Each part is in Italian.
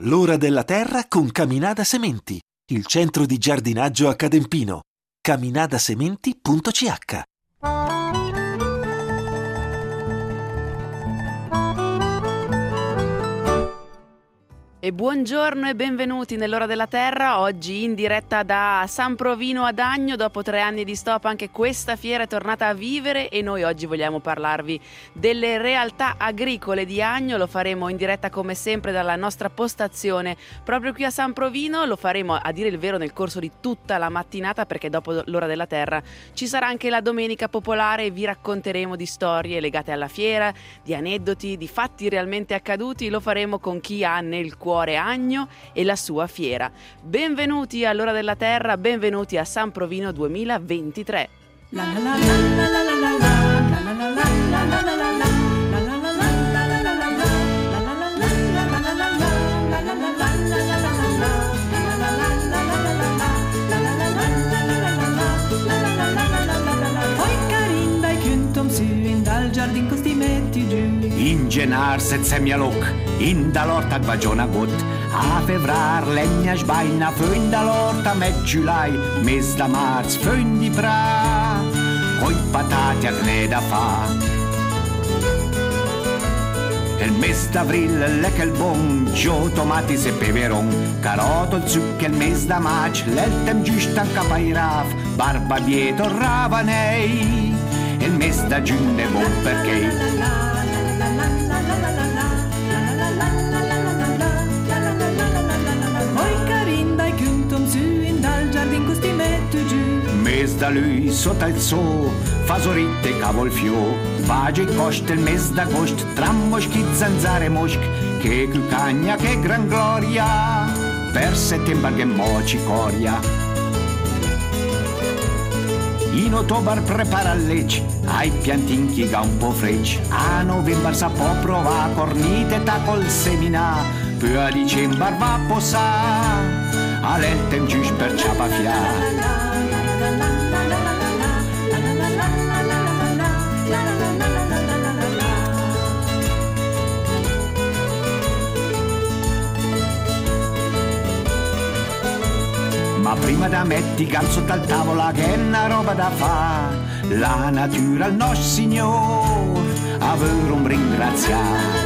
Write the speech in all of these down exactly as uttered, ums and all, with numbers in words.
L'ora della terra con Caminada Sementi, il centro di giardinaggio a Cadempino. caminadasementi punto c h. E buongiorno e benvenuti nell'ora della terra, oggi in diretta da San Provino ad Agno. Dopo tre anni di stop anche questa fiera è tornata a vivere e noi oggi vogliamo parlarvi delle realtà agricole di Agno. Lo faremo in diretta come sempre dalla nostra postazione proprio qui a San Provino. Lo faremo, a dire il vero, nel corso di tutta la mattinata, perché dopo l'ora della terra ci sarà anche la domenica popolare e vi racconteremo di storie legate alla fiera, di aneddoti, di fatti realmente accaduti. Lo faremo con chi ha nel cuore Agno e la sua fiera. Benvenuti all'ora della terra, benvenuti a San Provino duemilaventitré. La la la la la la la la la la la la la. Giardin costi metti giù in genar se mia loc in da lorta gvagiona got a fevrar legna sbaina fön da lorta me giulai mes da marz fön di bra coi patate a gneda fa el mes d'avril leckel bon gio tomati se peveron caroto il zucche il mes da mac l'eltem giustan capairaf barba dietro ravanei il mes da giunne buon perché poi carin dai chiuntom su in dal giardin costi metto giù mes da lui sotto il so fa soritte cavol fio vage coste il mes d'agosto tra moschi zanzare mosch che cucagna che gran gloria per settembre che moci coria. In ottobre prepara leci, ai piantin chi ga un po' frecci, a novembre sa può provare cornite ta col semina, poi a dicembre va a posare, all'eltem giusto per ciapafia. Ma prima da metti calzo dal tavola che è una roba da fa, la natura al nostro Signor avere un ringraziare.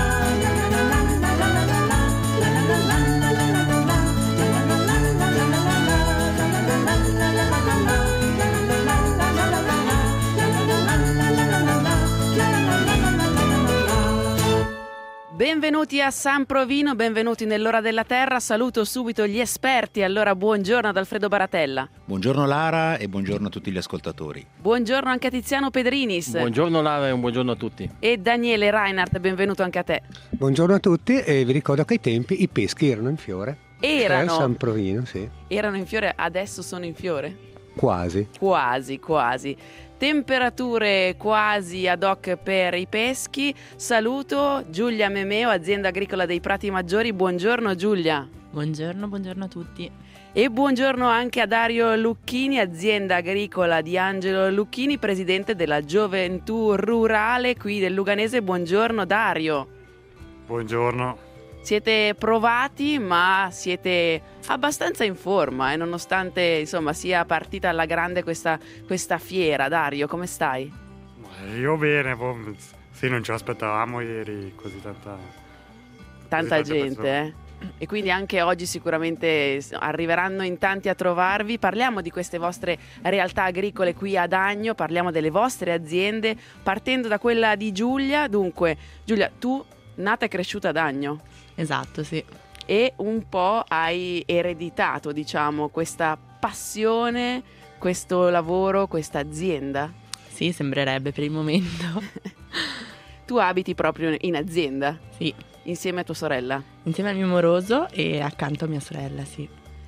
Benvenuti a San Provino, benvenuti nell'ora della terra. Saluto subito gli esperti. Allora, buongiorno ad Alfredo Baratella. Buongiorno Lara e buongiorno a tutti gli ascoltatori. Buongiorno anche a Tiziano Pedrinis. Buongiorno Lara e un buongiorno a tutti. E Daniele Reinhardt, benvenuto anche a te. Buongiorno a tutti e vi ricordo che ai tempi i peschi erano in fiore. Erano? A San Provino, sì. Erano in fiore, adesso sono in fiore? Quasi. Quasi, quasi. Temperature quasi ad hoc per i peschi. Saluto Giulia Memeo, azienda agricola dei Prati Maggiori. Buongiorno Giulia. Buongiorno, buongiorno a tutti. E buongiorno anche a Dario Lucchini, azienda agricola di Angelo Lucchini, presidente della Gioventù Rurale qui del Luganese. Buongiorno Dario. Buongiorno. Siete provati, ma siete abbastanza in forma, eh, nonostante insomma sia partita alla grande questa, questa fiera. Dario, come stai? Io bene, sì, non ci aspettavamo ieri così tanta, tanta così gente, eh? E quindi anche oggi sicuramente arriveranno in tanti a trovarvi. Parliamo di queste vostre realtà agricole qui ad Agno, parliamo delle vostre aziende, partendo da quella di Giulia. Dunque, Giulia, tu nata e cresciuta ad Agno. Esatto, sì. E un po' hai ereditato, diciamo, questa passione, questo lavoro, questa azienda. Sì, sembrerebbe per il momento. Tu abiti proprio in azienda? Sì. Insieme a tua sorella? Insieme al mio moroso e accanto a mia sorella, sì.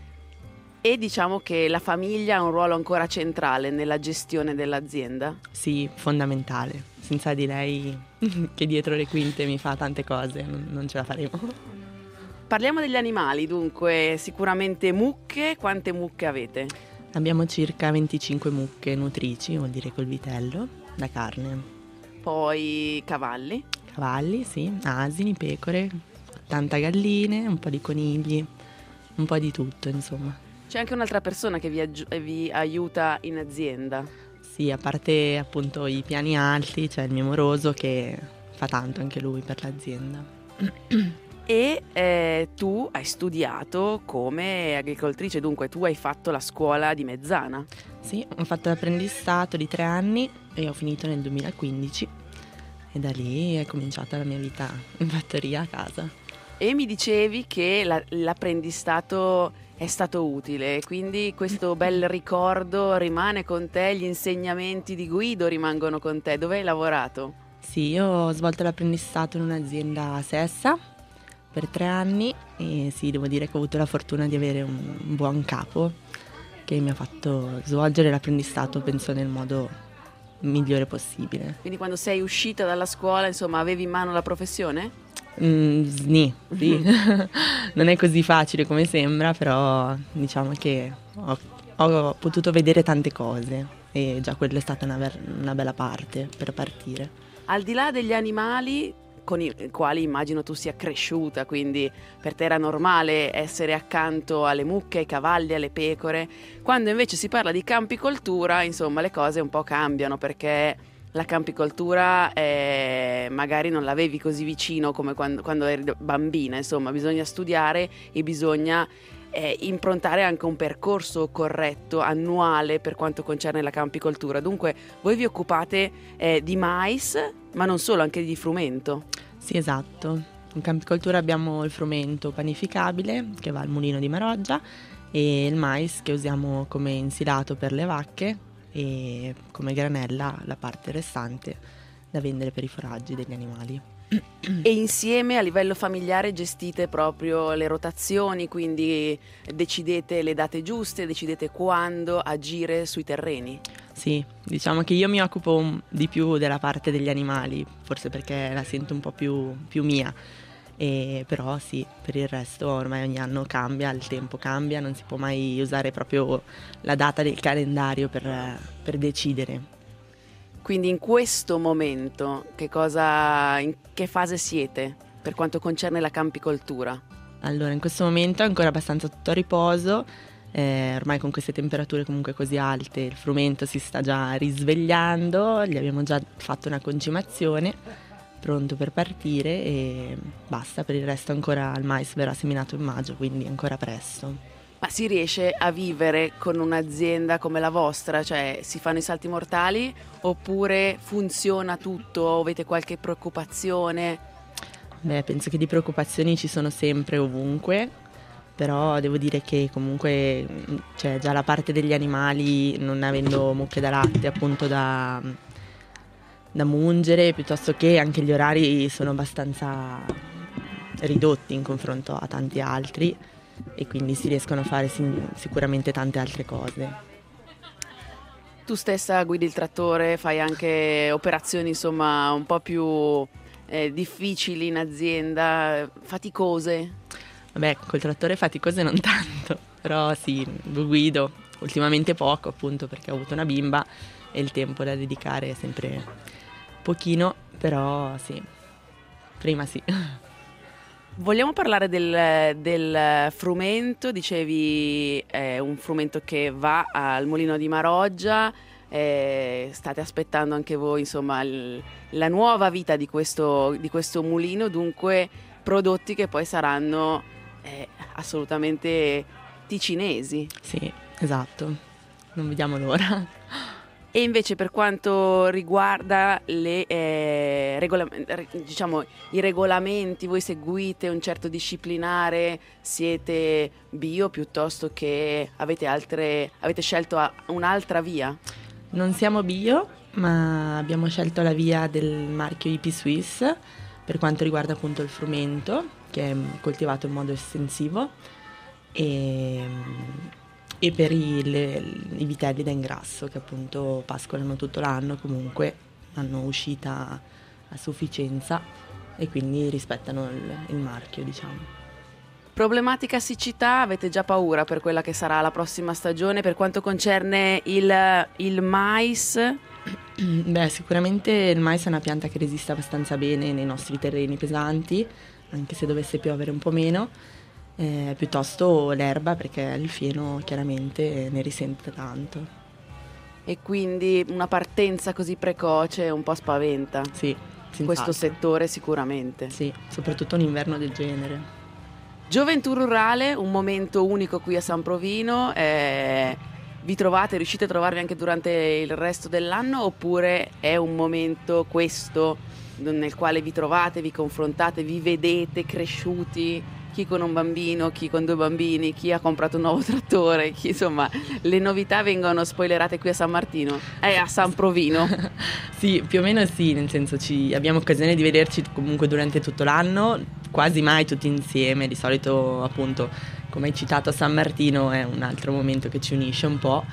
E diciamo che la famiglia ha un ruolo ancora centrale nella gestione dell'azienda? Sì, fondamentale. Senza di lei, che dietro le quinte mi fa tante cose, non, non ce la faremo. Parliamo degli animali, dunque, sicuramente mucche. Quante mucche avete? Abbiamo circa venticinque mucche nutrici, vuol dire col vitello, da carne. Poi cavalli? Cavalli, sì, asini, pecore, settanta galline, un po' di conigli, un po' di tutto, insomma. C'è anche un'altra persona che vi, aggi- vi aiuta in azienda? Sì, a parte appunto i piani alti, c'è il mio moroso che fa tanto anche lui per l'azienda. E eh, tu hai studiato come agricoltrice, dunque tu hai fatto la scuola di Mezzana. Sì, ho fatto l'apprendistato di tre anni e ho finito nel duemilaquindici e da lì è cominciata la mia vita in fattoria a casa. E mi dicevi che la- l'apprendistato è stato utile, quindi questo bel ricordo rimane con te, gli insegnamenti di Guido rimangono con te. Dove hai lavorato? Sì, io ho svolto l'apprendistato in un'azienda a Sessa per tre anni e sì, devo dire che ho avuto la fortuna di avere un, un buon capo che mi ha fatto svolgere l'apprendistato, penso, nel modo migliore possibile. Quindi quando sei uscita dalla scuola, insomma, avevi in mano la professione? Mm, sni, sì. Non è così facile come sembra, però diciamo che ho, ho potuto vedere tante cose e già quella è stata una, ver- una bella parte per partire. Al di là degli animali con i quali immagino tu sia cresciuta, quindi per te era normale essere accanto alle mucche, ai cavalli, alle pecore, quando invece si parla di campicoltura, insomma, le cose un po' cambiano, perché la campicoltura eh, magari non l'avevi così vicino come quando, quando eri bambina, insomma, bisogna studiare e bisogna eh, improntare anche un percorso corretto, annuale, per quanto concerne la campicoltura. Dunque, voi vi occupate eh, di mais, ma non solo, anche di frumento. Sì, esatto. In campicoltura abbiamo il frumento panificabile che va al mulino di Maroggia e il mais che usiamo come insilato per le vacche e come granella la parte restante da vendere per i foraggi degli animali. E insieme a livello familiare gestite proprio le rotazioni, quindi decidete le date giuste, decidete quando agire sui terreni. Sì, diciamo che io mi occupo un- di più della parte degli animali, forse perché la sento un po' più, più mia. E però sì, per il resto ormai ogni anno cambia, il tempo cambia, non si può mai usare proprio la data del calendario per, per decidere. Quindi in questo momento che cosa, in che fase siete per quanto concerne la campicoltura? Allora, in questo momento è ancora abbastanza tutto a riposo, eh, ormai con queste temperature comunque così alte il frumento si sta già risvegliando, gli abbiamo già fatto una concimazione, pronto per partire e basta, per il resto ancora il mais verrà seminato in maggio, quindi ancora presto. Ma si riesce a vivere con un'azienda come la vostra? Cioè, si fanno i salti mortali oppure funziona tutto? O avete qualche preoccupazione? Beh, penso che di preoccupazioni ci sono sempre ovunque, però devo dire che comunque cioè, già la parte degli animali, non avendo mucche da latte appunto da, da mungere, piuttosto che anche gli orari sono abbastanza ridotti in confronto a tanti altri e quindi si riescono a fare sin- sicuramente tante altre cose. Tu stessa guidi il trattore, fai anche operazioni insomma un po' più eh, difficili in azienda, faticose? Vabbè, col trattore faticose non tanto, però sì, lo guido, ultimamente poco appunto perché ho avuto una bimba e il tempo da dedicare è sempre pochino, però sì, prima sì. Vogliamo parlare del, del frumento, dicevi è un frumento che va al mulino di Maroggia, eh, state aspettando anche voi insomma il, la nuova vita di questo, di questo mulino, dunque prodotti che poi saranno eh, assolutamente ticinesi. Sì, esatto, non vediamo l'ora. E invece per quanto riguarda le, eh, regola- diciamo, i regolamenti, voi seguite un certo disciplinare, siete bio piuttosto che avete, altre, avete scelto a- un'altra via? Non siamo bio, ma abbiamo scelto la via del marchio I P Swiss per quanto riguarda appunto il frumento, che è coltivato in modo estensivo, e... e per i, le, i vitelli da ingrasso che appunto pascolano tutto l'anno, comunque hanno uscita a sufficienza e quindi rispettano il, il marchio, diciamo. Problematica siccità, avete già paura per quella che sarà la prossima stagione per quanto concerne il, il mais? Beh, sicuramente il mais è una pianta che resiste abbastanza bene nei nostri terreni pesanti, anche se dovesse piovere un po' meno, eh, piuttosto l'erba, perché il fieno chiaramente ne risente tanto. E quindi una partenza così precoce un po' spaventa. Sì, questo settore sicuramente. Sì, soprattutto un inverno del genere. Gioventù Rurale, un momento unico qui a San Provino. Eh, vi trovate, riuscite a trovarvi anche durante il resto dell'anno, oppure è un momento questo nel quale vi trovate, vi confrontate, vi vedete cresciuti, chi con un bambino, chi con due bambini, chi ha comprato un nuovo trattore, chi, insomma, le novità vengono spoilerate qui a San Martino, eh, a San Provino. Sì, più o meno sì, nel senso ci abbiamo occasione di vederci comunque durante tutto l'anno, quasi mai tutti insieme, di solito appunto, come hai citato, San Martino è un altro momento che ci unisce un po',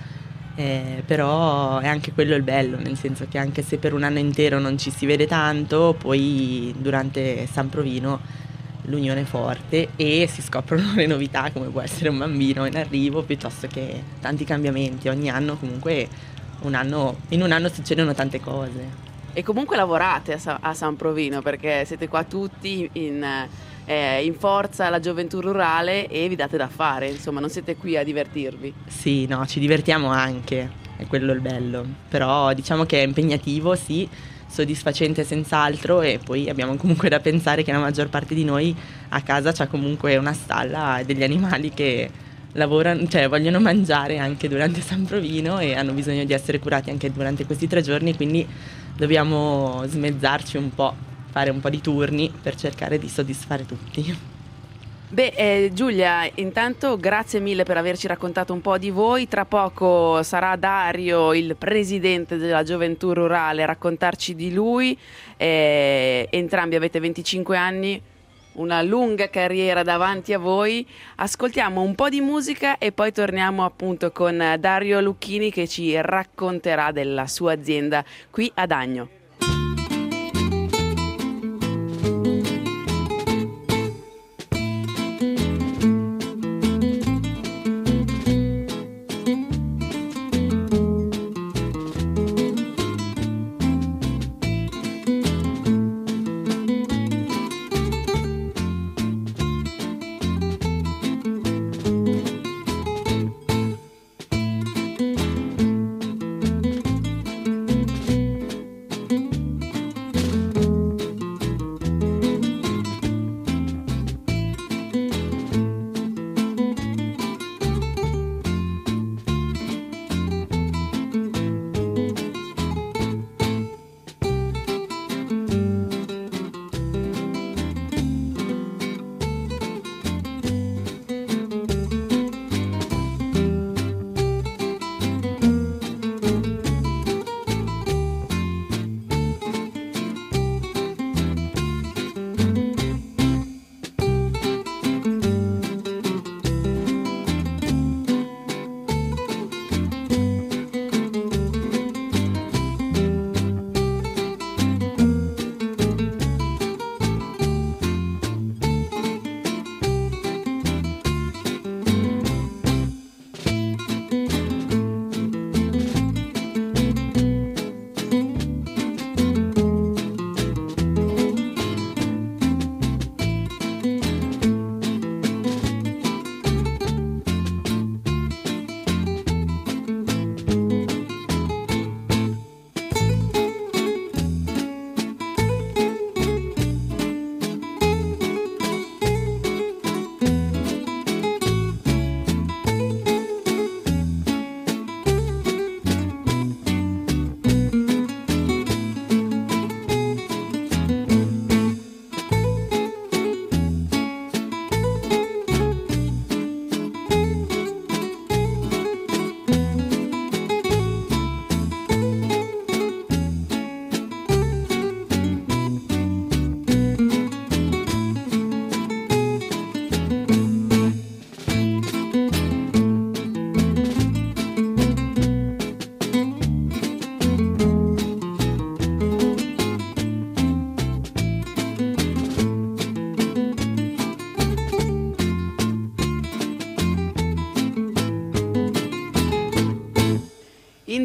eh, però è anche quello il bello, nel senso che anche se per un anno intero non ci si vede tanto, poi durante San Provino l'unione è forte e si scoprono le novità, come può essere un bambino in arrivo, piuttosto che tanti cambiamenti. Ogni anno comunque un anno, in un anno succedono tante cose. E comunque lavorate a, Sa- a San Provino, perché siete qua tutti in, eh, in forza alla gioventù rurale e vi date da fare, insomma non siete qui a divertirvi. Sì, no, ci divertiamo anche, è quello il bello, però diciamo che è impegnativo, sì, soddisfacente senz'altro, e poi abbiamo comunque da pensare che la maggior parte di noi a casa c'ha comunque una stalla e degli animali che lavorano, cioè vogliono mangiare anche durante San Provino e hanno bisogno di essere curati anche durante questi tre giorni, quindi dobbiamo smezzarci un po', fare un po' di turni per cercare di soddisfare tutti. Beh, eh, Giulia, intanto grazie mille per averci raccontato un po' di voi. Tra poco sarà Dario, il presidente della Gioventù Rurale, a raccontarci di lui. Eh, entrambi avete venticinque anni, una lunga carriera davanti a voi. Ascoltiamo un po' di musica e poi torniamo appunto con Dario Lucchini che ci racconterà della sua azienda qui ad Agno.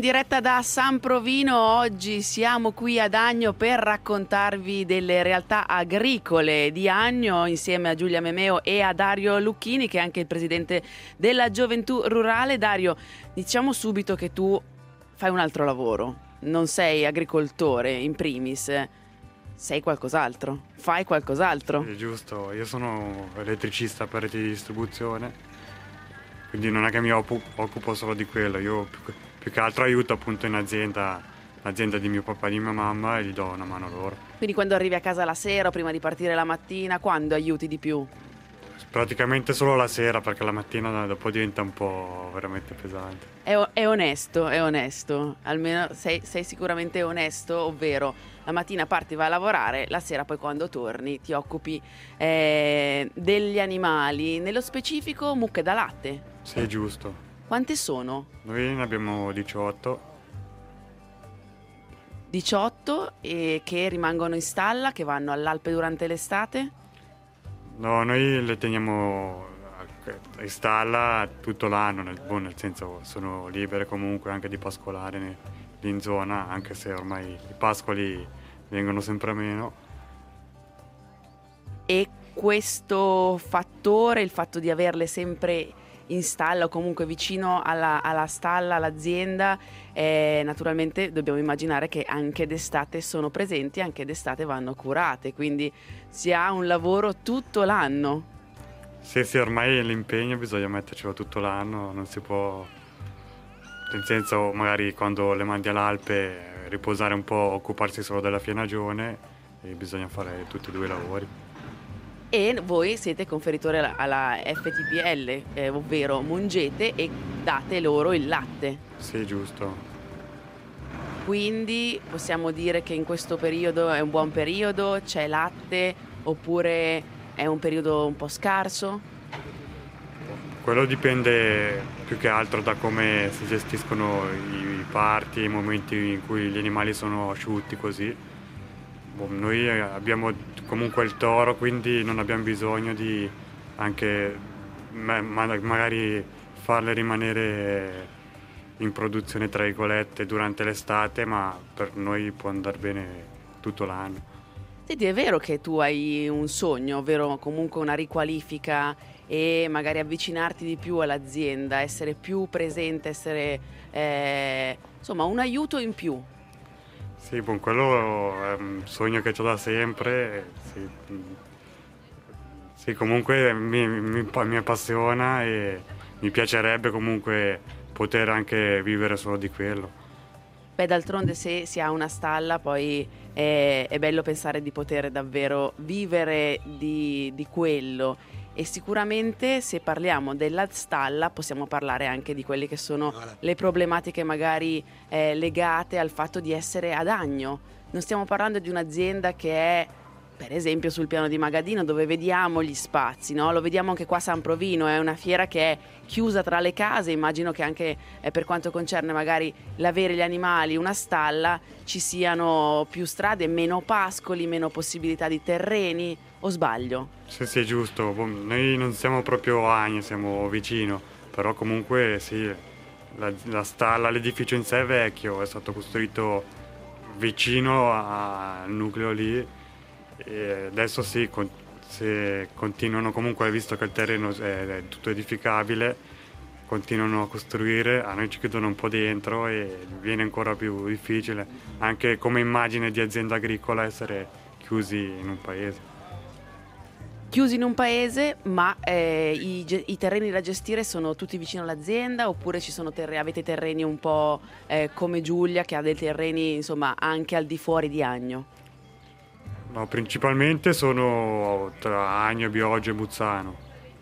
diretta da San Provino, oggi siamo qui ad Agno per raccontarvi delle realtà agricole di Agno insieme a Giulia Memeo e a Dario Lucchini, che è anche il presidente della Gioventù Rurale. Dario, diciamo subito che tu fai un altro lavoro, non sei agricoltore in primis, sei qualcos'altro, fai qualcos'altro. Sì, giusto, io sono elettricista per reti di distribuzione, quindi non è che mi occupo solo di quello, io più, più che altro aiuto appunto in azienda, l'azienda di mio papà e di mia mamma, e gli do una mano loro. Quindi quando arrivi a casa la sera o prima di partire la mattina, quando aiuti di più? Praticamente solo la sera, perché la mattina dopo diventa un po' veramente pesante. È, è onesto, è onesto, almeno sei, sei sicuramente onesto, ovvero la mattina parti, vai a lavorare, la sera poi quando torni ti occupi eh, degli animali, nello specifico mucche da latte. Sì, giusto. Quante sono? Noi ne abbiamo diciotto. diciotto e che rimangono in stalla, che vanno all'Alpe durante l'estate? No, noi le teniamo in stalla tutto l'anno, nel, boh, nel senso sono libere comunque anche di pascolare ne, lì in zona, anche se ormai i pascoli vengono sempre meno. E questo fattore, il fatto di averle sempre in stalla o comunque vicino alla, alla stalla, all'azienda, eh, naturalmente dobbiamo immaginare che anche d'estate sono presenti, anche d'estate vanno curate, quindi si ha un lavoro tutto l'anno. Sì, sì, ormai l'impegno bisogna mettercelo tutto l'anno, non si può, nel senso magari quando le mandi all'Alpe riposare un po', occuparsi solo della fienagione, e bisogna fare tutti e due i lavori. E voi siete conferitori alla, alla F T P L, eh, ovvero mungete e date loro il latte. Sì, giusto. Quindi possiamo dire che in questo periodo è un buon periodo, c'è latte, oppure è un periodo un po' scarso? Quello dipende più che altro da come si gestiscono i parti, i momenti in cui gli animali sono asciutti così. Noi abbiamo comunque il toro, quindi non abbiamo bisogno di anche magari farle rimanere in produzione tra virgolette durante l'estate, ma per noi può andare bene tutto l'anno. Senti, è vero che tu hai un sogno, ovvero comunque una riqualifica e magari avvicinarti di più all'azienda, essere più presente, essere eh, insomma un aiuto in più? Sì, bon, quello è un sogno che ho da sempre, sì, sì comunque mi, mi, mi appassiona e mi piacerebbe comunque poter anche vivere solo di quello. Beh, d'altronde se si ha una stalla poi è, è bello pensare di poter davvero vivere di, di quello. E sicuramente se parliamo della stalla possiamo parlare anche di quelle che sono le problematiche magari eh, legate al fatto di essere ad Agno. Non stiamo parlando di un'azienda che è per esempio sul piano di Magadino, dove vediamo gli spazi, no? Lo vediamo anche qua a San Provino, è una fiera che è chiusa tra le case. Immagino che anche eh, per quanto concerne magari l'avere gli animali, una stalla, ci siano più strade, meno pascoli, meno possibilità di terreni, o sbaglio? Sì, sì, è giusto. Noi non siamo proprio a Agno, siamo vicino, però comunque sì, la, la stalla, l'edificio in sé è vecchio, è stato costruito vicino al nucleo lì, e adesso sì, con, se continuano comunque, visto che il terreno è, è tutto edificabile, continuano a costruire, a noi ci chiudono un po' dentro e viene ancora più difficile, anche come immagine di azienda agricola, essere chiusi in un paese. Chiusi in un paese, ma eh, i, i terreni da gestire sono tutti vicino all'azienda, oppure ci sono terreni, avete terreni un po' eh, come Giulia, che ha dei terreni insomma anche al di fuori di Agno? No, principalmente sono tra Agno, Bioggio e Buzzano.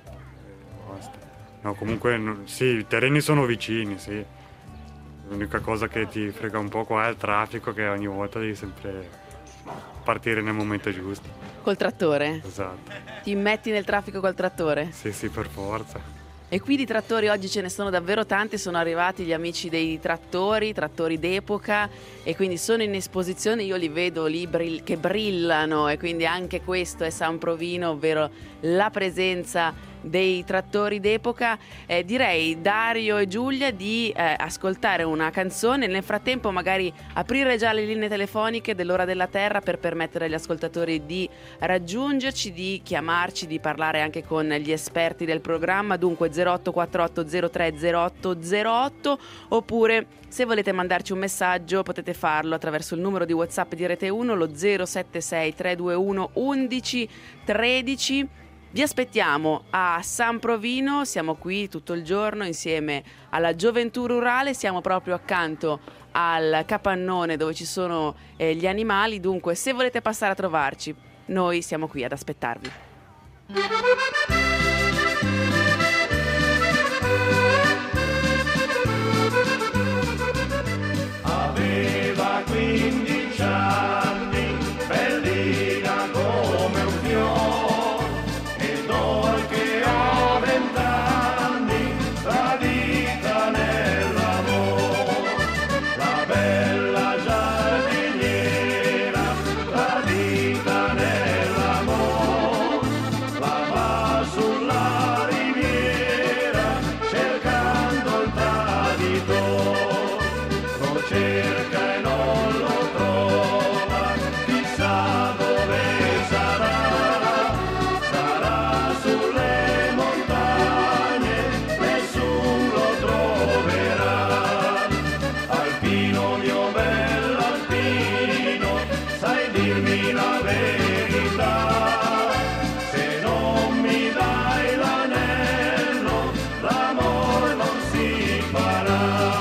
Basta. No, comunque no, sì, i terreni sono vicini, sì. L'unica cosa che ti frega un po' qua è il traffico, che ogni volta devi sempre partire nel momento giusto. Col trattore? Esatto. Ti metti nel traffico col trattore? Sì, sì, per forza. E qui di trattori oggi ce ne sono davvero tanti, sono arrivati gli amici dei trattori, trattori d'epoca, e quindi sono in esposizione, io li vedo lì che brillano, e quindi anche questo è San Provino, ovvero la presenza dei trattori d'epoca, eh, direi Dario e Giulia di eh, ascoltare una canzone, nel frattempo magari aprire già le linee telefoniche dell'Ora della Terra per permettere agli ascoltatori di raggiungerci, di chiamarci, di parlare anche con gli esperti del programma. Dunque zero otto quattro otto zero tre zero otto zero otto, oppure se volete mandarci un messaggio potete farlo attraverso il numero di WhatsApp di Rete uno, lo zero sette sei tre due uno undici tredici. Vi aspettiamo a San Provino, siamo qui tutto il giorno insieme alla Gioventù Rurale, siamo proprio accanto al capannone dove ci sono eh, gli animali, dunque se volete passare a trovarci noi siamo qui ad aspettarvi. Aveva quindici anni, bellina come un fiore, ed ora che ho vent'anni, tradita nell'amore. La bella giardiniera, tradita nell'amore, la va sulla riviera, cercando il traditore. Lo cerca e non lo trova, chissà dove sarà, sarà sulle montagne, nessuno lo troverà. Alpino mio bell'alpino, sai dirmi la verità, se non mi dai l'anello, l'amor non si farà.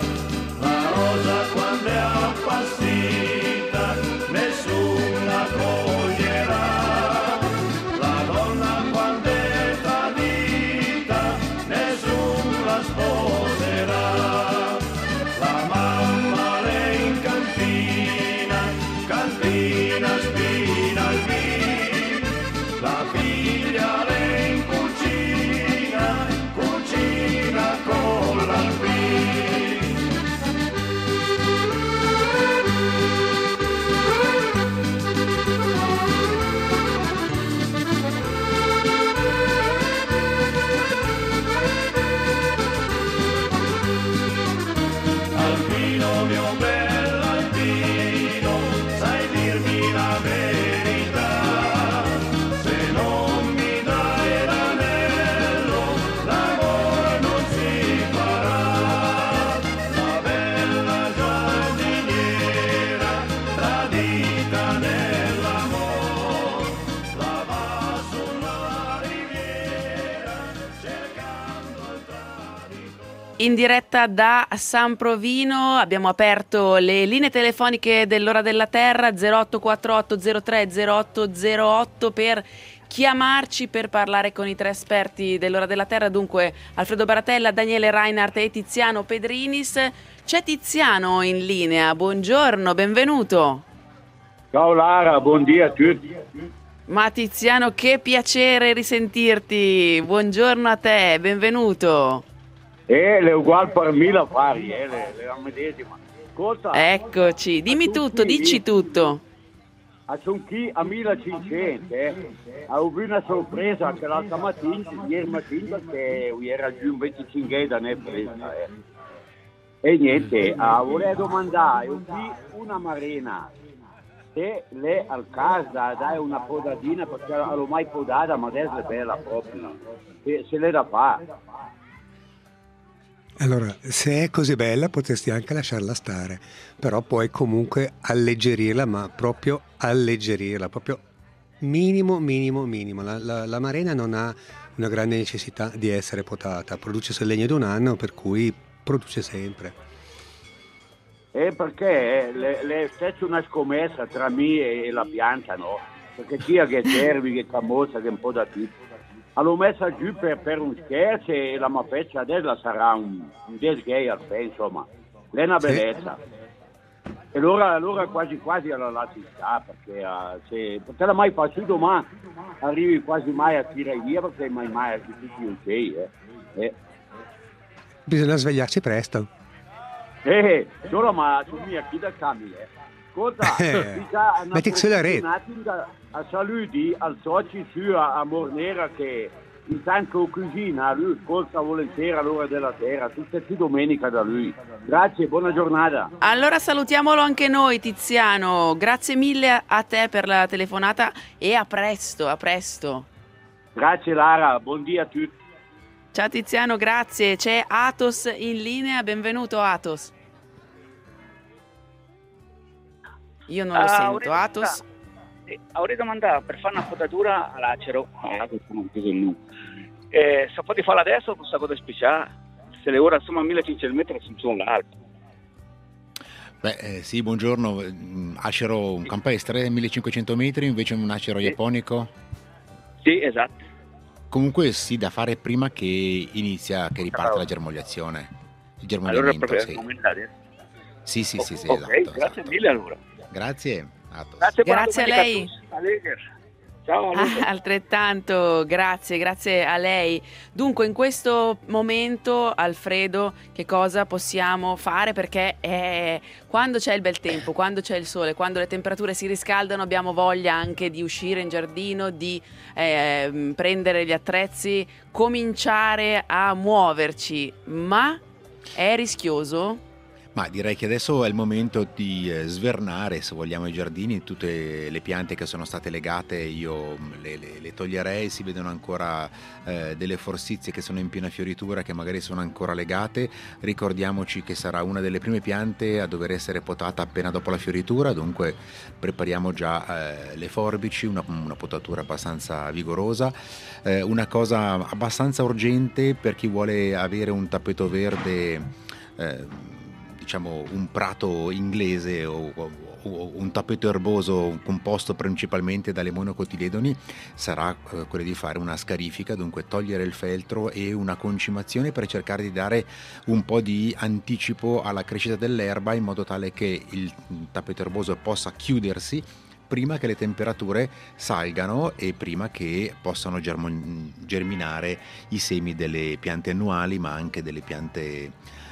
Quando è appassita nessuna coglierà, la donna quando è tradita nessuno la sposerà. La mamma lei in cantina, cantina spina il vino, la figlia lei in cucina, cucina con l'alpino. Alpino mio bell'alpino, sai dirmi la verità, se non mi dai l'anello, l'amore non si farà. La bella giardiniera, tradita nell'amore, la va sulla riviera, cercando il traditore. In diretta da San Provino abbiamo aperto le linee telefoniche dell'Ora della Terra zero otto quattro otto zero tre zero otto zero otto per chiamarci, per parlare con i tre esperti dell'Ora della Terra, dunque Alfredo Baratella, Daniele Reinhardt e Tiziano Pedrinis. C'è Tiziano in linea, buongiorno, benvenuto. Ciao Lara, buongiorno a tutti. Ma Tiziano, che piacere risentirti, buongiorno a te, benvenuto. Eh, le uguali per mille affari, eh, le, le la medesima. Ascolta. Eccoci, dimmi tutto, chi, dici tutto. A son chi a millecinquecento, eh, ho avuto una sorpresa che l'altra mattina, ieri mattina, che era giù un venticinque da ne presa, eh. E niente, ah, volevo domandare, ho qui una marina, se lei al caso dai una podatina, perché l'ho mai podata, ma adesso è bella proprio, se, se lei da fare. Allora, se è così bella potresti anche lasciarla stare, però puoi comunque alleggerirla, ma proprio alleggerirla, proprio minimo, minimo, minimo. La, la, la marena non ha una grande necessità di essere potata, produce sul legno di un anno, per cui produce sempre. Eh, perché le, le è stata una scommessa tra me e la pianta, no? Perché chi ha che servi, che camozza, che un po' da tutto. L'ho messa giù per, per un scherzo e la mapeccia adesso sarà un, un desgay al pe, insomma. Lei è una bellezza. Sì. E allora, allora quasi quasi la lasci stare, perché uh, se te l'ha mai fatto, ma arrivi quasi mai a tirare via, perché mai mai a tutti i sei, eh. eh. Bisogna svegliarsi presto. Eh, solo ma su mia chi da Camille. Ascolta, eh, metti sulla rete. A saluti al soci su a, a Mornera che intanto cucina, lui ascolta volentieri all'ora della sera, tutte più domenica da lui. Grazie, buona giornata. Allora salutiamolo anche noi, Tiziano. Grazie mille a te per la telefonata e a presto, a presto. Grazie Lara, buon dia a tutti. Ciao Tiziano, grazie. C'è Atos in linea, benvenuto Atos. Io non lo Ah, sento, avrei Atos. domanda- eh, avrei domanda per fare una potatura all'acero. Eh, questo non credo in eh, se può farla adesso, questa cosa speciale. Se le ore insomma millecinquecento metri sono l'alto. Beh, eh, sì, buongiorno. Mm, Acero un campestre, millecinquecento metri, invece un acero Sì. iaponico? Sì, esatto. Comunque sì, da fare prima che inizia, che riparte la germogliazione. Il Allora germogliamento, proprio sì. il momento adesso. Sì, sì, sì, sì, Ok, esatto. grazie esatto. mille allora. Grazie. Atos. Grazie, buona Grazie a domenica lei. tutti. A Leger. Ciao. a Leger. Ah, altrettanto, grazie, grazie a lei. Dunque, in questo momento, Alfredo, che cosa possiamo fare? Perché è, quando c'è il bel tempo, quando c'è il sole, quando le temperature si riscaldano, abbiamo voglia anche di uscire in giardino, di eh, prendere gli attrezzi, cominciare a muoverci, ma è rischioso? Ma direi che adesso è il momento di eh, svernare, se vogliamo, i giardini. Tutte le piante che sono state legate io le, le- le toglierei, si vedono ancora eh, delle forsizie che sono in piena fioritura, che magari sono ancora legate. Ricordiamoci che sarà una delle prime piante a dover essere potata appena dopo la fioritura, dunque prepariamo già eh, le forbici, una, una potatura abbastanza vigorosa. Eh, una cosa abbastanza urgente per chi vuole avere un tappeto verde, eh, diciamo un prato inglese o, o- o un tappeto erboso composto principalmente dalle monocotiledoni, sarà eh, quello di fare una scarifica, dunque togliere il feltro e una concimazione per cercare di dare un po' di anticipo alla crescita dell'erba, in modo tale che il tappeto erboso possa chiudersi prima che le temperature salgano e prima che possano germo- germinare i semi delle piante annuali, ma anche delle piante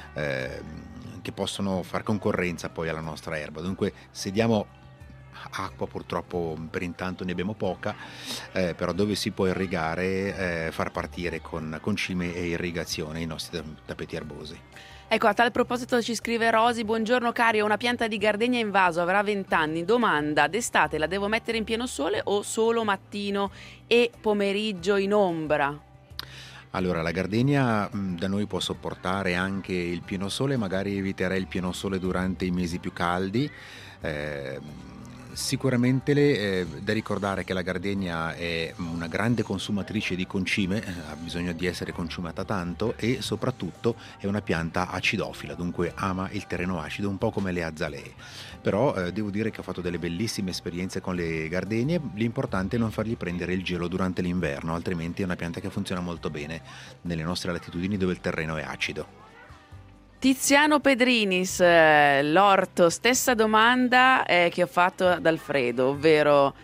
eh, che possono far concorrenza poi alla nostra erba. Dunque, se diamo acqua, purtroppo per intanto ne abbiamo poca, eh, però dove si può irrigare, eh, far partire con concime e irrigazione i nostri tappeti erbosi. Ecco, a tal proposito ci scrive Rosi: buongiorno cari, ho una pianta di gardenia in vaso, avrà venti anni, domanda, d'estate la devo mettere in pieno sole o solo mattino e pomeriggio in ombra? Allora, la gardenia mh, da noi può sopportare anche il pieno sole, magari eviterei il pieno sole durante i mesi più caldi. Eh, sicuramente le, eh, da ricordare che la gardenia è una grande consumatrice di concime, eh, ha bisogno di essere consumata tanto, e soprattutto è una pianta acidofila, dunque ama il terreno acido, un po' come le azalee. Però eh, devo dire che ho fatto delle bellissime esperienze con le gardenie. L'importante è non fargli prendere il gelo durante l'inverno, altrimenti è una pianta che funziona molto bene nelle nostre latitudini dove il terreno è acido. Tiziano Pedrinis, eh, l'orto, stessa domanda eh, che ho fatto ad Alfredo, ovvero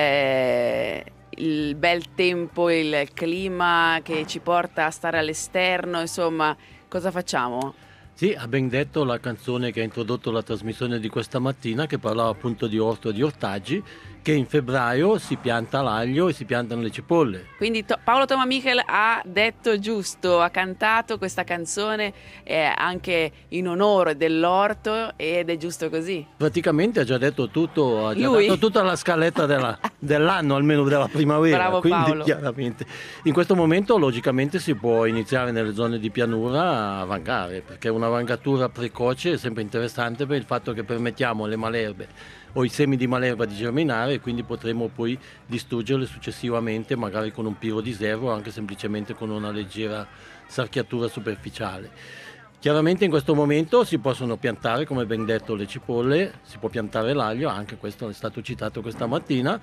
eh, il bel tempo, il clima che ci porta a stare all'esterno, insomma, cosa facciamo? Sì, ha ben detto la canzone che ha introdotto la trasmissione di questa mattina, che parlava appunto di orto e di ortaggi, che in febbraio si pianta l'aglio e si piantano le cipolle. Quindi to- Paolo Toma Michel ha detto giusto, ha cantato questa canzone eh, anche in onore dell'orto, ed è giusto così. Praticamente ha già detto tutto, ha già Lui? dato tutta la scaletta della- dell'anno, almeno della primavera. Bravo Quindi Paolo. chiaramente in questo momento logicamente si può iniziare nelle zone di pianura a vangare, perché una vangatura precoce è sempre interessante per il fatto che permettiamo alle malerbe o i semi di malerba di germinare, e quindi potremo poi distruggerle successivamente, magari con un piro di servo o anche semplicemente con una leggera sarchiatura superficiale. Chiaramente in questo momento si possono piantare, come ben detto, le cipolle, si può piantare l'aglio, anche questo è stato citato questa mattina,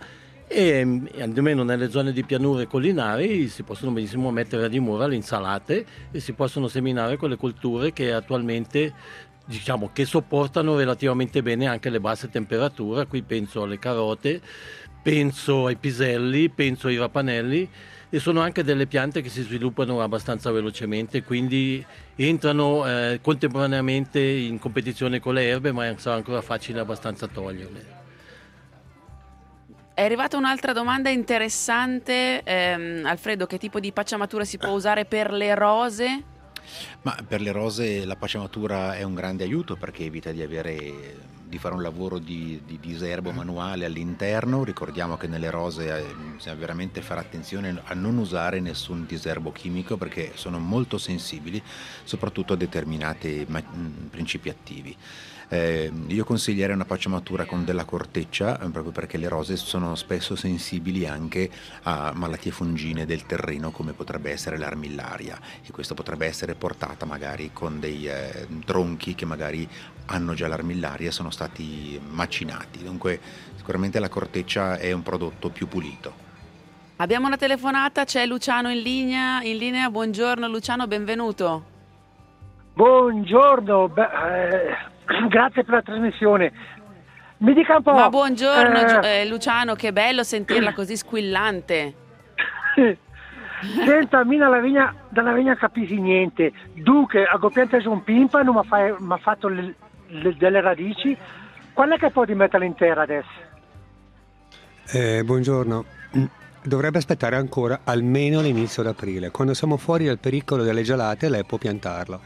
e e almeno nelle zone di pianure collinari si possono benissimo mettere a dimora le insalate e si possono seminare quelle colture che attualmente, diciamo, che sopportano relativamente bene anche le basse temperature. Qui penso alle carote, penso ai piselli, penso ai rapanelli, e sono anche delle piante che si sviluppano abbastanza velocemente, quindi entrano eh, contemporaneamente in competizione con le erbe, ma sarà ancora facile abbastanza toglierle. È arrivata un'altra domanda interessante, ehm, Alfredo, che tipo di pacciamatura si può usare per le rose? Ma per le rose la pacciamatura è un grande aiuto perché evita di avere di fare un lavoro di, di diserbo manuale all'interno. Ricordiamo che nelle rose eh, bisogna veramente fare attenzione a non usare nessun diserbo chimico perché sono molto sensibili soprattutto a determinati ma- principi attivi. Eh, io consiglierei una pacciamatura con della corteccia eh, proprio perché le rose sono spesso sensibili anche a malattie fungine del terreno come potrebbe essere l'armillaria, e questo potrebbe essere portata magari con dei eh, tronchi che magari hanno già l'armillaria e sono stati macinati. Dunque sicuramente la corteccia è un prodotto più pulito. Abbiamo una telefonata, c'è Luciano in linea, in linea. Buongiorno Luciano, benvenuto. Buongiorno, beh, eh, grazie per la trasmissione. Mi dica un po'. Ma buongiorno eh, Gio- eh, Luciano, che bello sentirla così squillante. Senta, a me dalla vigna, dalla vigna capisci niente. Dunque, a Gopiante su un pimpa non mi ha fatto le, le, delle radici. Quando è che può rimetterla in terra adesso? Eh, buongiorno. Dovrebbe aspettare ancora almeno l'inizio d'aprile. Quando siamo fuori dal pericolo delle gelate, lei può piantarlo.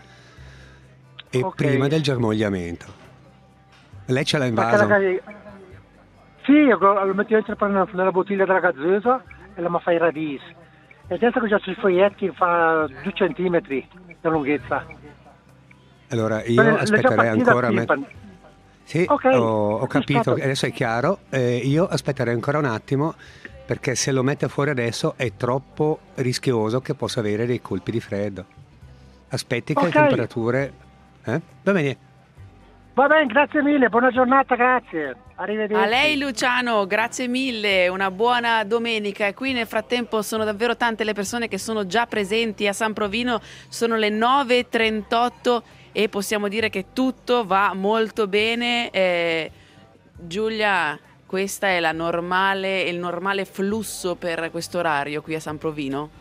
E Ok. prima del germogliamento. Lei ce l'ha in vaso? Perché la- Sì, io lo metto dentro nella, nella bottiglia della gazzosa e la mi fa i radici. E adesso che ho sui foglietti fa due centimetri di lunghezza. Allora, io Ma le- le già aspetterei partita ancora... qui, me- pan- Sì, Ok, ho, ho capito, perfetto. adesso è chiaro. Eh, io aspetterei ancora un attimo perché se lo mette fuori adesso è troppo rischioso che possa avere dei colpi di freddo. Aspetti che Ok. le temperature... Eh? Va bene. Va bene, grazie mille, buona giornata, grazie. Arrivederci. A lei Luciano, grazie mille, una buona domenica. E qui nel frattempo sono davvero tante le persone che sono già presenti a San Provino, sono le nove e trentotto e possiamo dire che tutto va molto bene. Eh, Giulia, questa è la normale, il normale flusso per questo orario qui a San Provino?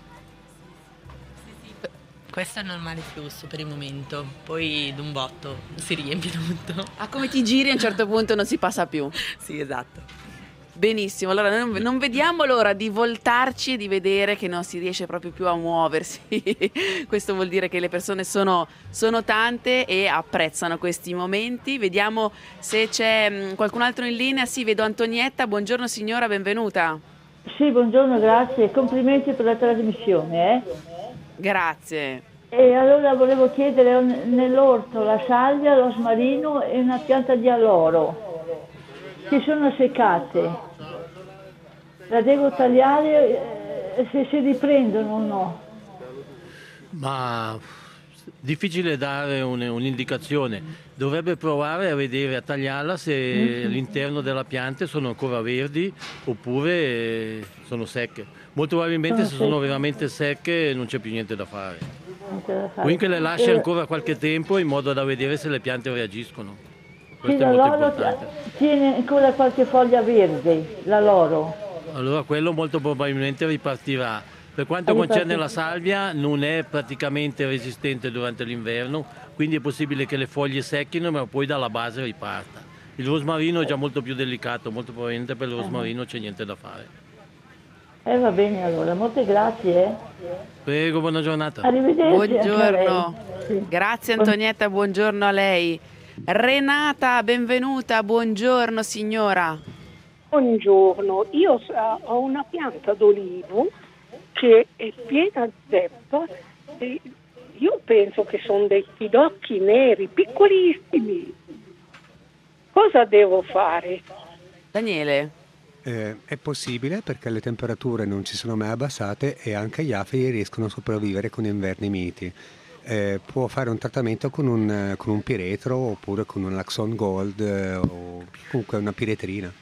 Questo è il normale flusso per il momento, poi d'un botto si riempie tutto. Ah, come ti giri a un certo punto non si passa più. Sì, esatto. Benissimo, allora non, non vediamo l'ora di voltarci e di vedere che non si riesce proprio più a muoversi. Questo vuol dire che le persone sono, sono tante e apprezzano questi momenti. Vediamo se c'è mh, qualcun altro in linea. Sì, vedo Antonietta. Buongiorno signora, benvenuta. Sì, buongiorno, grazie. Complimenti per la trasmissione. Eh? Grazie. E allora volevo chiedere ho n- nell'orto la salvia, lo rosmarino e una pianta di alloro che sono seccate. La devo tagliare eh, se si riprendono o no. Ma difficile dare un- un'indicazione. Dovrebbe provare a vedere, a tagliarla se Mhm. all'interno della pianta sono ancora verdi oppure eh, sono secche. Molto probabilmente Sono se sono secche. veramente secche non c'è più niente da fare. Non c'è da fare. Quindi le lasci Eh, ancora qualche tempo in modo da vedere se le piante reagiscono. Sì, Questo è la molto loro importante. tiene ancora qualche foglia verde, la loro. Allora quello molto probabilmente ripartirà. Per quanto Ripartirà. concerne la salvia non è praticamente resistente durante l'inverno, quindi è possibile che le foglie secchino ma poi dalla base riparta. Il rosmarino è già molto più delicato, molto probabilmente per il rosmarino c'è niente da fare. Eh va bene allora, molte grazie. Eh. Prego, buona giornata. Arrivederci. anche a lei. Buongiorno. Grazie Antonietta, buongiorno a lei. Renata, benvenuta, buongiorno signora. Buongiorno, io eh, ho una pianta d'olivo che è piena zeppa e io penso che sono dei pidocchi neri, piccolissimi. Cosa devo fare? Daniele. Eh, è possibile perché le temperature non si sono mai abbassate e anche gli afidi riescono a sopravvivere con inverni miti. Eh, può fare un trattamento con un, eh, con un piretro oppure con un Laxon Gold eh, o comunque una piretrina.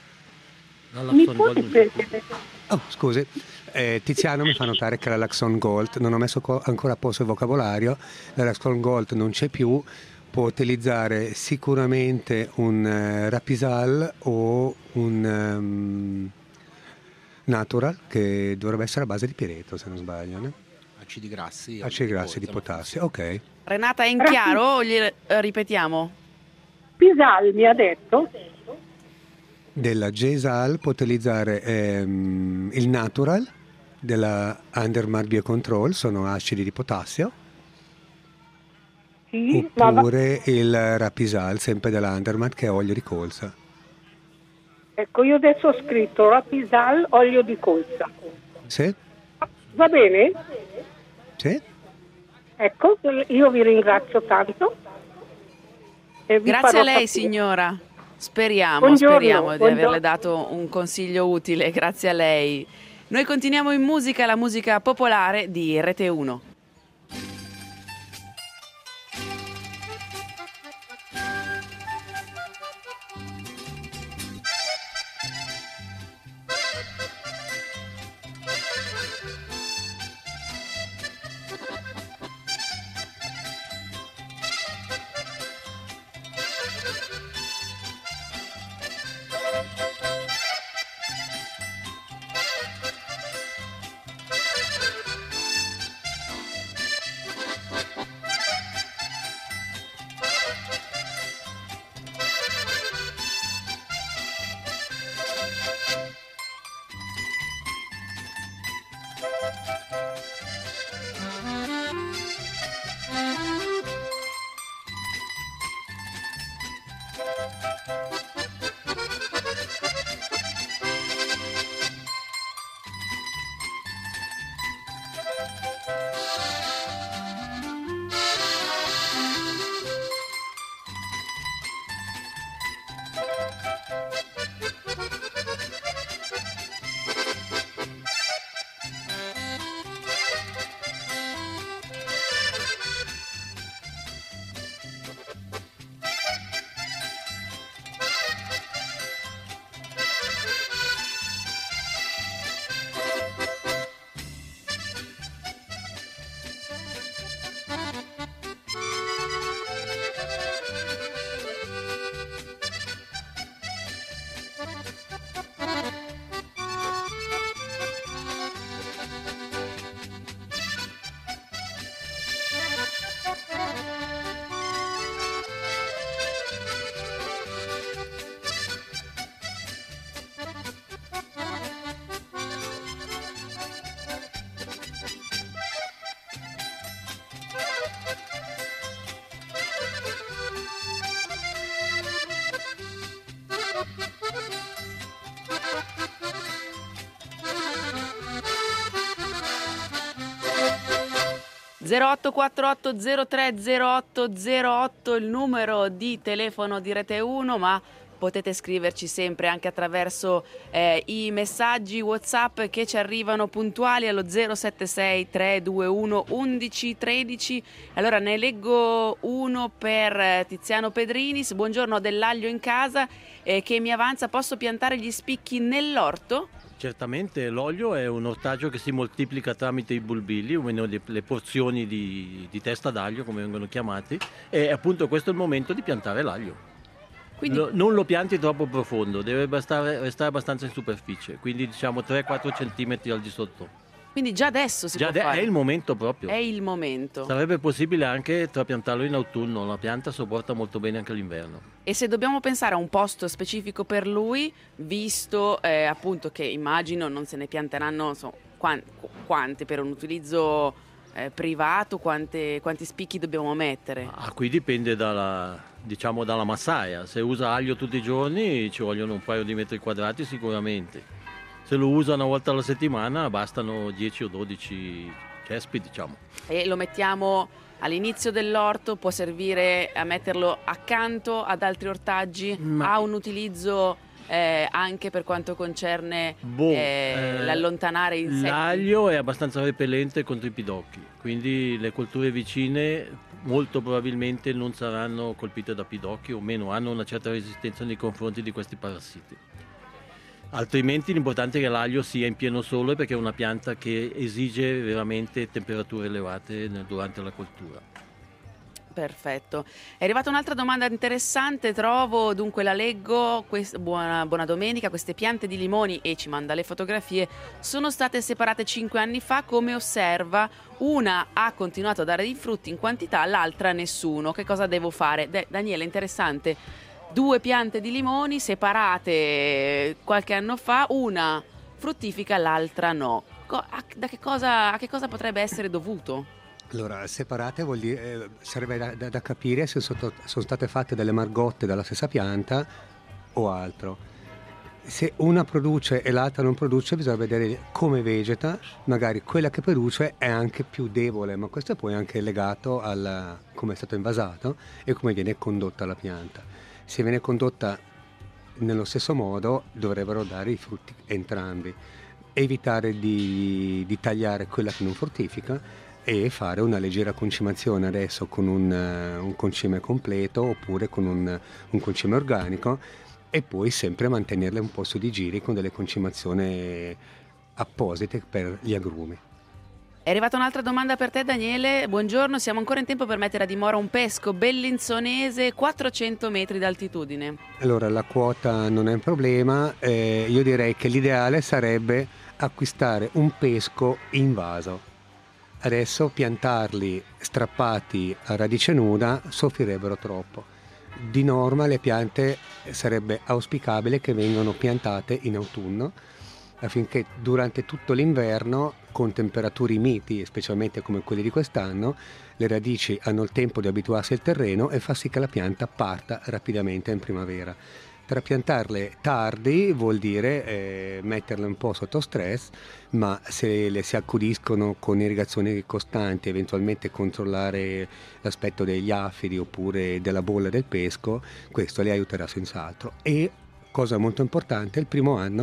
Mi può ripetere? Oh, scusi, eh, Tiziano mi fa notare che la Laxon Gold, non ho messo co- ancora a posto il vocabolario, la Laxon Gold non c'è più, può utilizzare sicuramente un eh, Rapisal o un ehm, Natural che dovrebbe essere a base di piretro se non sbaglio, no? Acidi grassi. Acidi grassi di potassio, ok. Renata, è in chiaro o gli eh, ripetiamo? Pisal mi ha detto? della Gesal può utilizzare ehm, il Natural della Andermatt Biocontrol, sono acidi di potassio, Sì, ma va- oppure il Rapisal, sempre della Andermatt, che è olio di colza. ecco, io adesso ho scritto Rapisal olio di colza. Sì? Va bene? Sì? Ecco, io vi ringrazio tanto. E vi Grazie farò a lei, sapere. signora. Speriamo, Buongiorno, speriamo di buongiorno. averle dato un consiglio utile. Grazie a lei. Noi continuiamo in musica, la musica popolare di Rete uno. zero otto quattro otto zero tre zero otto zero otto il numero di telefono di Rete uno, ma potete scriverci sempre anche attraverso eh, i messaggi WhatsApp che ci arrivano puntuali allo zero sette sei tre due uno undici tredici. Allora ne leggo uno per Tiziano Pedrinis. Buongiorno, ho dell'aglio in casa eh, che mi avanza, posso piantare gli spicchi nell'orto? Certamente l'olio è un ortaggio che si moltiplica tramite i bulbilli, o meno le, le porzioni di, di testa d'aglio come vengono chiamati, e appunto questo è il momento di piantare l'aglio. Quindi... Lo, non lo pianti troppo profondo, deve bastare, restare abbastanza in superficie, quindi diciamo tre quattro centimetri al di sotto. Quindi già adesso si Già può de- fare? È il momento proprio. È il momento. Sarebbe possibile anche trapiantarlo in autunno, la pianta sopporta molto bene anche l'inverno. E se dobbiamo pensare a un posto specifico per lui, visto eh, appunto che immagino non se ne pianteranno so, quan- quante per un utilizzo eh, privato, quante, quanti spicchi dobbiamo mettere? Ah, qui dipende dalla, diciamo, dalla massaia. Se usa aglio tutti i giorni ci vogliono un paio di metri quadrati sicuramente. Se lo usa una volta alla settimana bastano dieci o dodici cespi, diciamo. E lo mettiamo all'inizio dell'orto, può servire a metterlo accanto ad altri ortaggi, Ma- ha un utilizzo eh, anche per quanto concerne Boh, eh, eh, l'allontanare insetti. L'aglio è abbastanza repellente contro i pidocchi, quindi le colture vicine molto probabilmente non saranno colpite da pidocchi, o meno hanno una certa resistenza nei confronti di questi parassiti. Altrimenti l'importante è che l'aglio sia in pieno sole, perché è una pianta che esige veramente temperature elevate nel- durante la coltura. Perfetto. È arrivata un'altra domanda interessante, trovo, dunque la leggo. Quest- buona, buona domenica. Queste piante di limoni, e ci manda le fotografie, sono state separate cinque anni fa, come osserva. Una ha continuato a dare i frutti in quantità, l'altra nessuno. Che cosa devo fare? De- Daniele, interessante. due piante di limoni separate qualche anno fa, una fruttifica, l'altra no. Co- a, da che cosa, a che cosa potrebbe essere dovuto? Allora, separate vuol dire, eh, sarebbe da, da, da capire se sono, sono state fatte delle margotte dalla stessa pianta o altro. Se una produce e l'altra non produce, bisogna vedere come vegeta. Magari quella che produce è anche più debole, ma questo è poi anche legato a come è stato invasato e come viene condotta la pianta. Se viene condotta nello stesso modo, dovrebbero dare i frutti entrambi. Evitare di, di tagliare quella che non fruttifica e fare una leggera concimazione adesso con un, un concime completo oppure con un, un concime organico, e poi sempre mantenerle un po' su di giri con delle concimazioni apposite per gli agrumi. È arrivata un'altra domanda per te, Daniele. Buongiorno, siamo ancora in tempo per mettere a dimora un pesco bellinzonese quattrocento metri d'altitudine. Allora, la quota non è un problema, eh, io direi che l'ideale sarebbe acquistare un pesco invaso. Adesso piantarli strappati a radice nuda soffrirebbero troppo. Di norma le piante sarebbe auspicabile che vengano piantate in autunno, affinché durante tutto l'inverno, con temperature miti, specialmente come quelle di quest'anno, le radici hanno il tempo di abituarsi al terreno e fa sì che la pianta parta rapidamente in primavera. Trapiantarle tardi vuol dire eh, metterle un po' sotto stress, ma se le si accudiscono con irrigazioni costanti, eventualmente controllare l'aspetto degli afidi oppure della bolla del pesco, questo le aiuterà senz'altro. E, cosa molto importante, il primo anno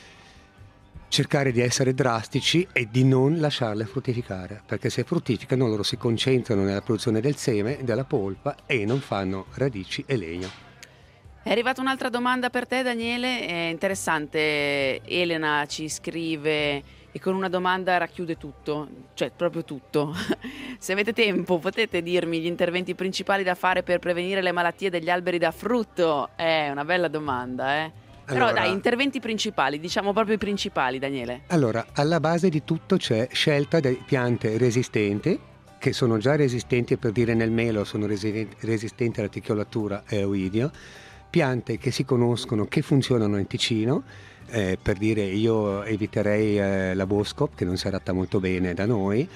cercare di essere drastici e di non lasciarle fruttificare, perché se fruttificano loro si concentrano nella produzione del seme, della polpa e non fanno radici e legno. È arrivata un'altra domanda per te, Daniele, è interessante. Elena ci scrive e con una domanda racchiude tutto, cioè proprio tutto. Se avete tempo potete dirmi gli interventi principali da fare per prevenire le malattie degli alberi da frutto? È una bella domanda, eh? Però Allora, dai, interventi principali, diciamo proprio i principali, Daniele. Allora, alla base di tutto c'è scelta di piante resistenti, che sono già resistenti, per dire nel melo sono resistenti all'articolatura e oidio, piante che si conoscono, che funzionano in Ticino, eh, per dire io eviterei eh, la Boskop, che non si adatta molto bene da noi,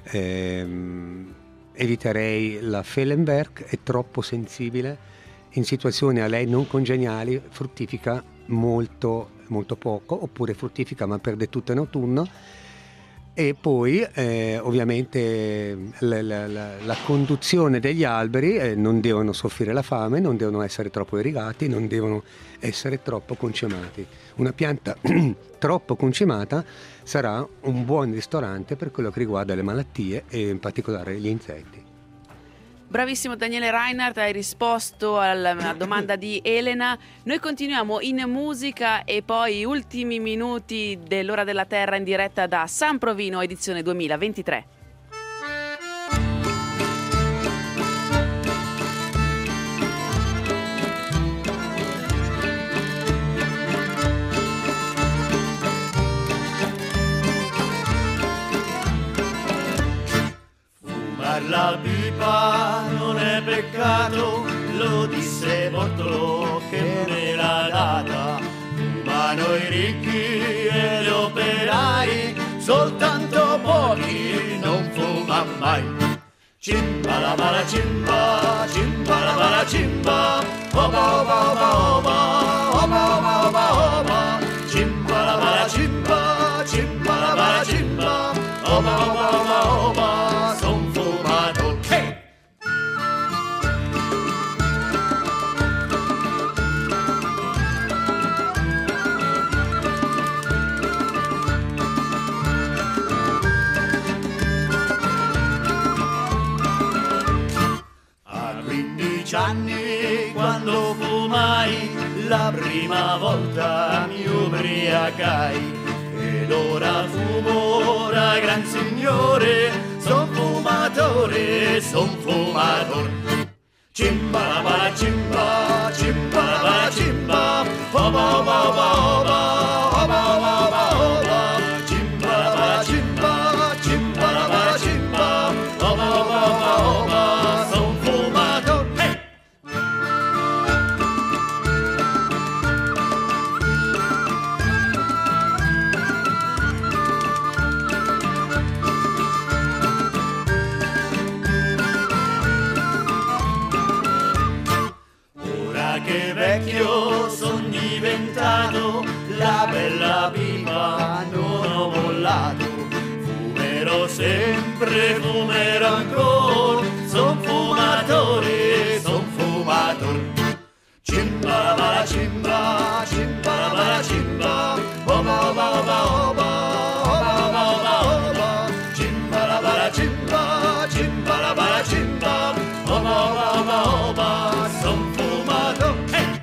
ehm, eviterei la Fellenberg, è troppo sensibile, in situazioni a lei non congeniali fruttifica molto, molto poco, oppure fruttifica ma perde tutto in autunno. E poi eh, ovviamente la, la, la, la conduzione degli alberi, eh, non devono soffrire la fame, non devono essere troppo irrigati, non devono essere troppo concimati. Una pianta troppo concimata sarà un buon ristorante per quello che riguarda le malattie e in particolare gli insetti. Bravissimo Daniele Reinhardt, hai risposto alla domanda di Elena. Noi continuiamo in musica e poi ultimi minuti dell'Ora della Terra in diretta da San Provino, edizione duemilaventitré. La pipa non è peccato, lo disse Bortolo che me l'ha data. Fumano i ricchi e gli operai, soltanto pochi non fumano mai. Cimba la bala cimba, cimba la bala cimba, oba oba oba oba, oba oba oba oba. Cimba la bala cimba, cimba la bala cimba, oba oba oba oba, son fumato. Hey! A quindici anni quando fumai la prima volta mi ubriacai. Ed ora fumo da gran signore, son fumatore, son fumator. Cimba la bala cimba, cimba la bala cimba, oba oba oba oba, oba oba oba oba. Cimba la bala cimba, cimba la bala cimba, oba oba oba oba, son fumator. Hey! vecchio son diventato, la bella pipa non ho mollato. Fumerò sempre, fumerò ancora, son fumatore, son fumatore. Cimba la cimba, cimba la cimba, oba oba oba oba, oba oba oba oba. Cimba la cimba, cimba la cimba, oba oba oba oba, son fumato. Hey!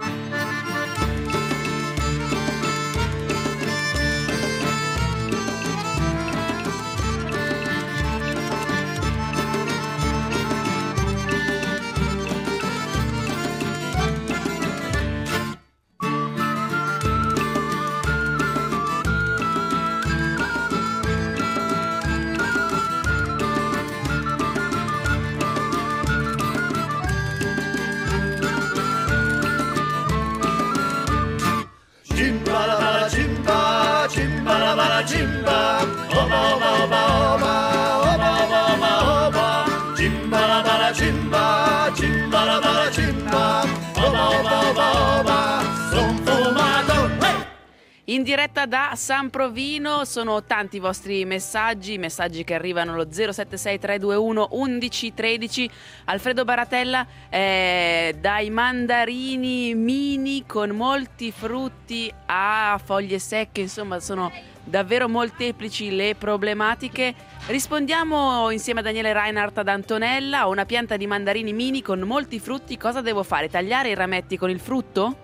Cimba, oba oba oba oba, oba oba oba oba. Cimba la bala cimba, cimba la bala cimba, oba oba oba oba, son fumato. Hey! In diretta da San Provino, sono tanti i vostri messaggi, messaggi che arrivano allo zero sette sei tre due uno undici tredici. Alfredo Baratella, eh, dai mandarini mini con molti frutti a foglie secche, insomma sono davvero molteplici le problematiche. Rispondiamo insieme a Daniele Reinhardt ad Antonella. Ho una pianta di mandarini mini con molti frutti, cosa devo fare? Tagliare i rametti con il frutto?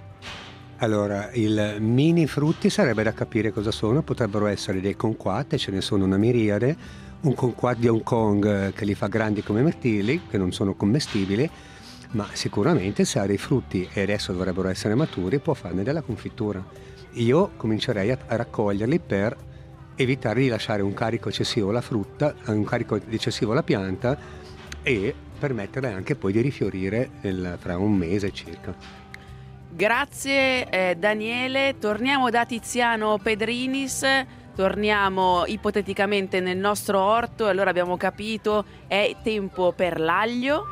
Allora, il mini frutti sarebbe da capire cosa sono, potrebbero essere dei conquat, ce ne sono una miriade, un conquat di Hong Kong che li fa grandi come mirtilli, che non sono commestibili, ma sicuramente se ha dei frutti e adesso dovrebbero essere maturi può farne della confittura. Io comincerei a, a raccoglierli per evitare di lasciare un carico eccessivo alla frutta, un carico eccessivo alla pianta e permetterle anche poi di rifiorire il, fra un mese circa. Grazie eh, Daniele, torniamo da Tiziano Pedrinis, torniamo ipoteticamente nel nostro orto. Allora abbiamo capito, è tempo per l'aglio,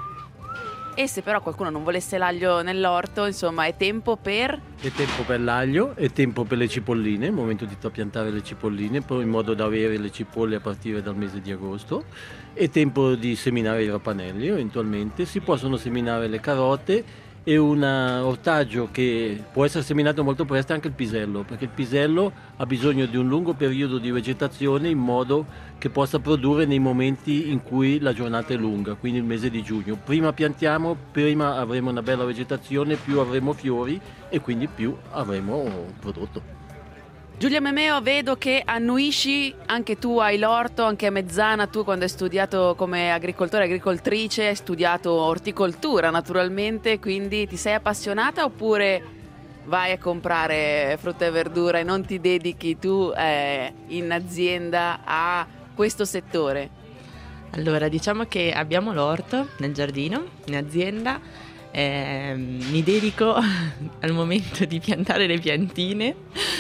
e se però qualcuno non volesse l'aglio nell'orto, insomma è tempo per... È tempo per l'aglio, è tempo per le cipolline, è il momento di piantare le cipolline, in modo da avere le cipolle a partire dal mese di agosto. È tempo di seminare i rapanelli, eventualmente si possono seminare le carote. E un ortaggio che può essere seminato molto presto è anche il pisello, perché il pisello ha bisogno di un lungo periodo di vegetazione in modo che possa produrre nei momenti in cui la giornata è lunga, quindi il mese di giugno. Prima piantiamo, prima avremo una bella vegetazione, più avremo fiori e quindi più avremo un prodotto. Giulia Memeo, vedo che annuisci, anche tu hai l'orto, anche a Mezzana tu quando hai studiato come agricoltore e agricoltrice hai studiato orticoltura naturalmente, quindi ti sei appassionata oppure vai a comprare frutta e verdura e non ti dedichi tu eh, in azienda a questo settore? Allora, diciamo che abbiamo l'orto nel giardino, in azienda, eh, mi dedico al momento di piantare le piantine.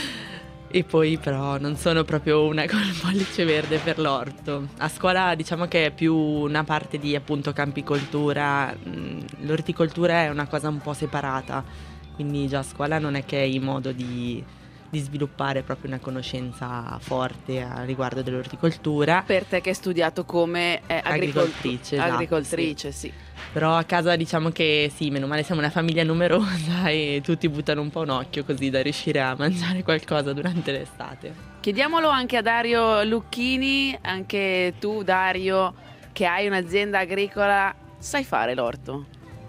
E poi però non sono proprio una col pollice verde per l'orto. A scuola diciamo che è più una parte di appunto campicoltura, l'orticoltura è una cosa un po' separata, quindi già a scuola non è che hai modo di, di sviluppare proprio una conoscenza forte a riguardo dell'orticoltura. Per te che hai studiato come eh, agricoltrice, esatto, agricoltrice sì. sì. Però a casa diciamo che sì, meno male siamo una famiglia numerosa e tutti buttano un po' un occhio così da riuscire a mangiare qualcosa durante l'estate. Chiediamolo anche a Dario Lucchini, anche tu Dario che hai un'azienda agricola, sai fare l'orto?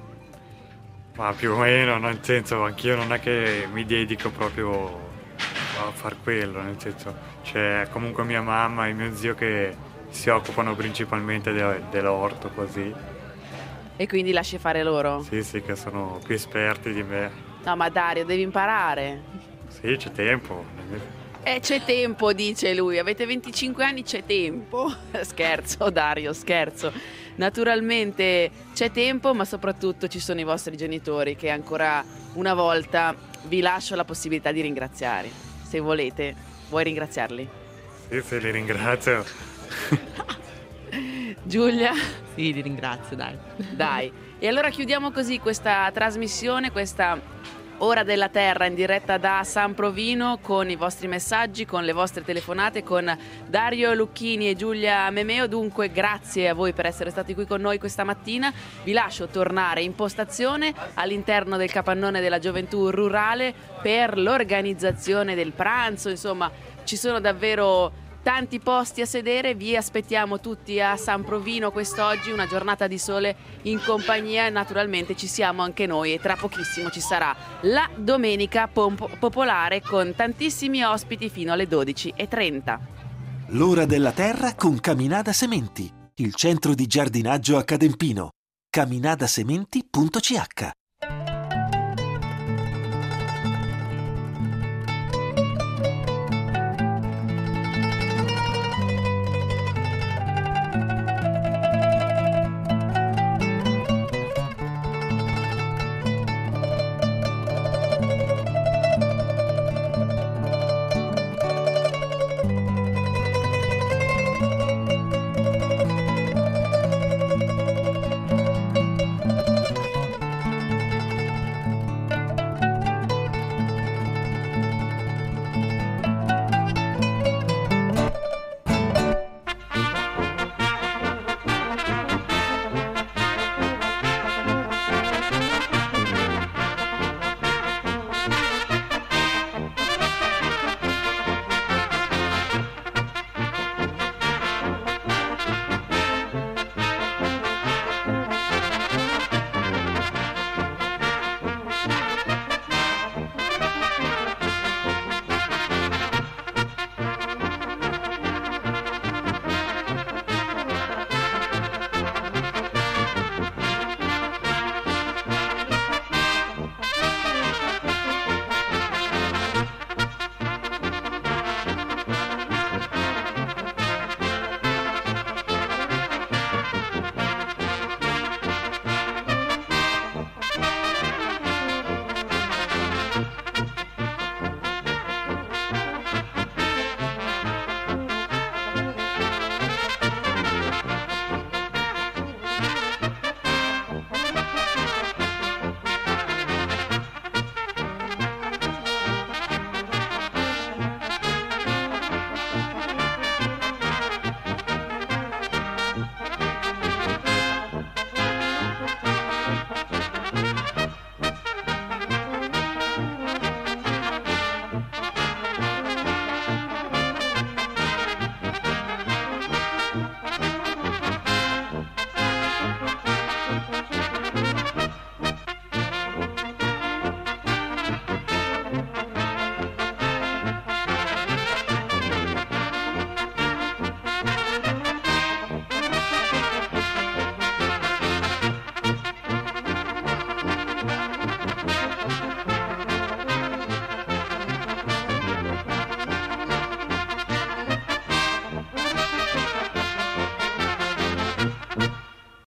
Ma più o meno, nel senso anch'io non è che mi dedico proprio a far quello, nel senso c'è comunque mia mamma e mio zio che si occupano principalmente de- dell'orto così. E quindi lasci fare loro? Sì, sì, che sono più esperti di me. No, ma Dario, devi imparare. Sì, c'è tempo. Eh, c'è tempo, dice lui. Avete venticinque anni, c'è tempo. Scherzo, Dario, scherzo. Naturalmente c'è tempo, ma soprattutto ci sono i vostri genitori che ancora una volta vi lascio la possibilità di ringraziare. Se volete, vuoi ringraziarli? Sì, sì, li ringrazio. Giulia? Sì, li ringrazio, dai. Dai. E allora chiudiamo così questa trasmissione, questa Ora della Terra in diretta da San Provino, con i vostri messaggi, con le vostre telefonate, con Dario Lucchini e Giulia Memeo. Dunque grazie a voi per essere stati qui con noi questa mattina. Vi lascio tornare in postazione all'interno del capannone della Gioventù Rurale per l'organizzazione del pranzo. Insomma, ci sono davvero tanti posti a sedere. Vi aspettiamo tutti a San Provino quest'oggi, una giornata di sole in compagnia, e naturalmente ci siamo anche noi, e tra pochissimo ci sarà la Domenica Pomp- Popolare con tantissimi ospiti fino alle dodici e trenta. L'ora della terra con Caminada Sementi, il centro di giardinaggio a Cadempino. caminadasementi punto c h